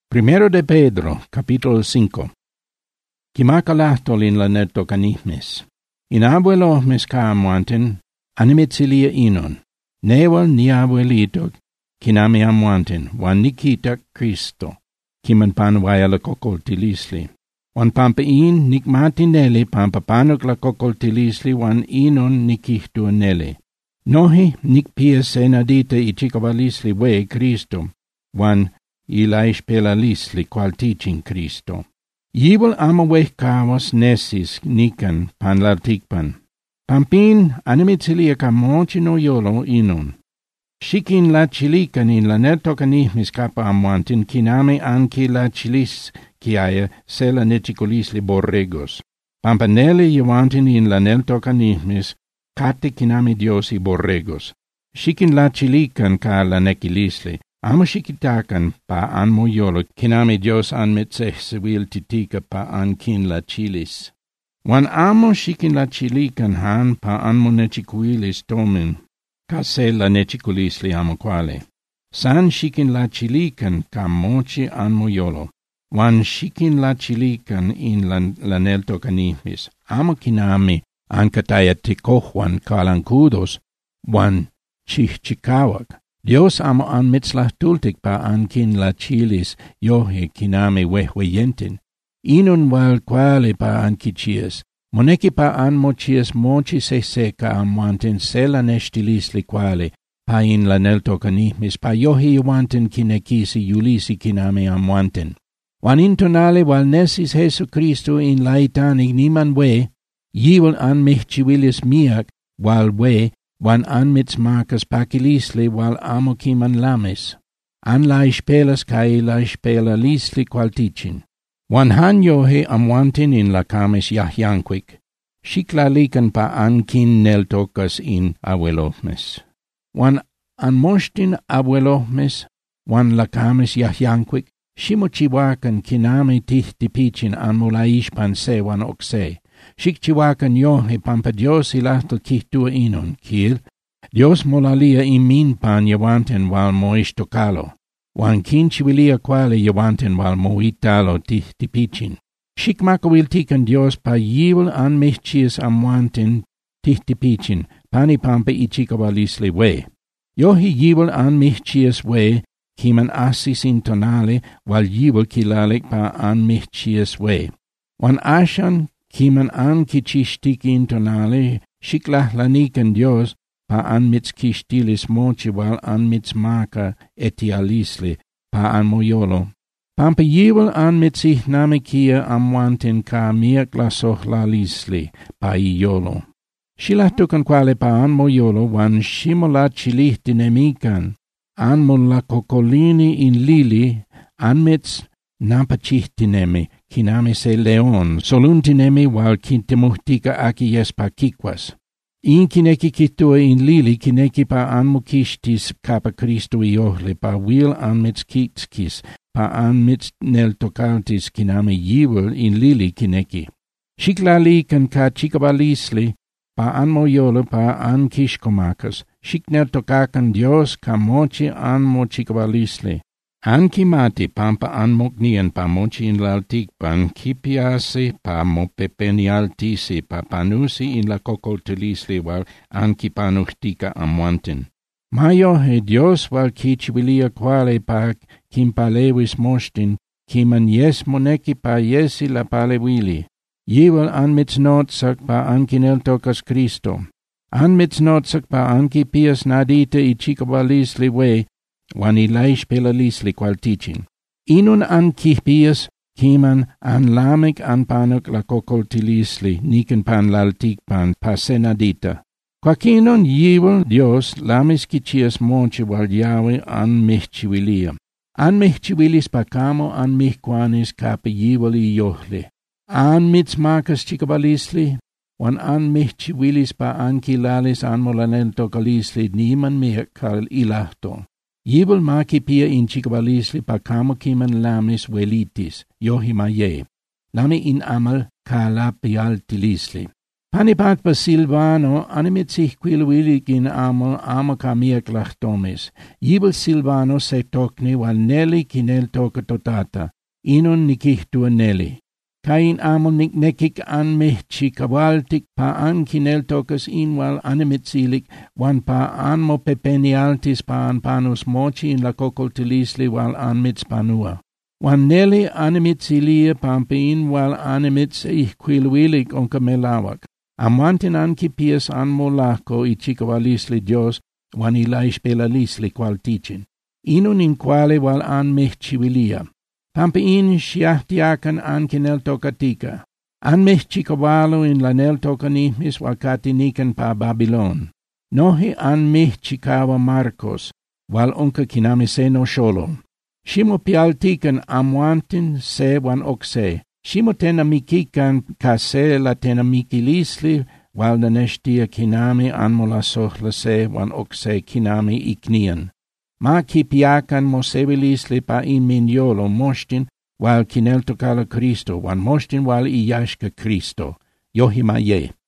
Primero de Pedro, capítulo 5. Kimakallahtol in la nettokanihmes. In abuelohmes kaamuanten, animetzilia inon. Newal ni abuelito, kinami amuanten, wan nikita Kristo, kiman panwaya la kokoltilisli. Wan pampa in nikmatinele pampa panok la kokoltilisli wan inon nikihtu nele. Nohi nikpia senadita ichikavalisli we Kristo, wan ilaispelalisli qual tichin Kristo. Yibul amawehkawas nesis nikan panlartikpan. Pampin animitzilia kamochi no yolo inon. Shikin la chilikan in la nettokanihmis kapa amuantin kiname anki la chilis kiaya se la neticolisli borregos. Pampanele yuantin in la nettokanihmis kate kiname diosi borregos. Shikin la chilikan ka la nekilisli. Amo shikitakan pa an moyolo kiname Dios an metzehsewil titika pa an kin la chilis. Wan amo shikin la chilikan han pa an monechikuilis tomin, ka se la nechikulisli amo quale. San shikin la chilikan ka mochi an moyolo. Wan shikin la chilikan in la neltokanihmis. Amo kiname an kataya tikohwan kalankudos, wan chihchikawak. Dios amo an mitzlahtultik pa an kin la chilis yohe kiname wehweyenten. Inun wal quale pa an kichias. Moneki pa an mochias mochi se seca amuanten se la nestilisli quale pa in la neltokanihmis pa yohe yuanten kinekisi yulisi kiname amuanten. Wan intonale wal nesis Jesu Christo in laitanig niman we, yiwal an mihchiwilis miak wal we, wan an mitzmarkas pakilisli wal amo kiman lamis. An laispelas kai laispelalisli qualticin. Wan han yohe amuantin in la kames yahyanquik. Shiklalikan pa an kin neltokas in abuelohmes. Wan an moshtin abuelohmes, wan la kames yahyanquik, shimochiwakan kiname tihtipichin an mulaishpan se wan okse. Shikchiwakan yohe pampa Dios ilahto kihtua inon, kiel Dios molalia imin pan yawanten wal moistokalo, wan kinchiwilia quale yawanten wal moitalo tihtipichin. Shikmakawiltikan Dios pa yiwal an mihchias amuanten tihtipichin, pani pampa ichikawalisli we. Yohi yiwal an mihchias we, kiman asis intonale, wal yiwal kilalik pa an mihchias we. Wan ashan kiman an kichishtik intonale, shiklahlanikan Dios, pa an mitzkishtilis mochi wal an mitzmaka etialisli, pa an moyolo. Pampa yiwal an mitzihnamikia amuanten ka miak la sohlalisli, pa iyolo. Shilahtukan quale pa an moyolo wan shimola chilihtinemikan, an mola kokolini in lili, an mitz napachihtinemi, kiname se leon, soluntinemi wal kintemuhtika aki yespa kikwas. In kineki kitua in lili kineki pa an mukishtis kapa Kristo iohle pa wil an mitzkitskis, pa an mitzneltokaltis kiname yiwal in lili kineki. Shiklali kan ka chikabalisli, pa an moyolo pa an kishkomakas, shikneltokakan Dios ka mochi an mochikabalisli. An kimati pampa an moknian pa mochi in laltikpan kipiasi pa mopepenialtisi pa panusi in la kokoltilisli wal an kipanuhtika amuanten. Mayohe Dios wal kichiwilia quale pa kimpalewis moshtin kiman yes moneki pa yesi la palewili. Yiwal an mitznotsak pa an kineltokas Kristo. An mitznotsak pa an kipias nadita ichikawalisli we, wan ilaispelalisli qualticin. Inun an kipias, kiman an lamik an panok la kokoltilisli, niken pan laltikpan pa senadita. Quacinon yiwal Dios lamis kicias mochi wal Yahweh an mihchiwilia. An mihchiwilis pa kamo an mihquanis kape yiwal iyohle. An mitzmarkas chikabalisli, wan an mihchiwilis pa an kilalis an molaneltokalisli niman mihkal ilahto. Yiwal makipia in chikabalisli pa kamo kiman lamis welitis, yohi maye. Lami in amal ka lapialtilisli. Panipat pa Silvano animit sich quiluilig in amo kamiak lachtomes. Yibel Silvano se tokni wal Nelly kinel toka totata. Inon nikihtua Nelly. Kain amo nekik an mehchi kawaltik pa an kinel tokas inwal animit silik wan pa an mo pepenialtis pa an panus mochi in la kokoltilisli wal an mitspanua. Wan Nelly animit silia pampein wal animit ich quiluilig onka melawak. Amantin anki pies an molako I chikawalisli Dios wan ilaish pelalisli qual tichin. Inun in quale wal an mehchivilia. Pampein shiahtiakan an kinel tokatika. An mehchikawalo in la nel tokanihmis wal katinikan pa Babylon. Nohi an mehchikawa Marcos wal onka kinamiseno sholo. Shimo pialtikan amuantin se wan okse. Shimo tenamikikan kase la tenamikilisli wal naneshtia kinami anmola sohla se wan okse kinami iknian. Ma kipiakan mosevilisli pa in minyolo moshtin wal kineltokala Cristo wan moshtin wal iyashka Cristo. Yohimaye.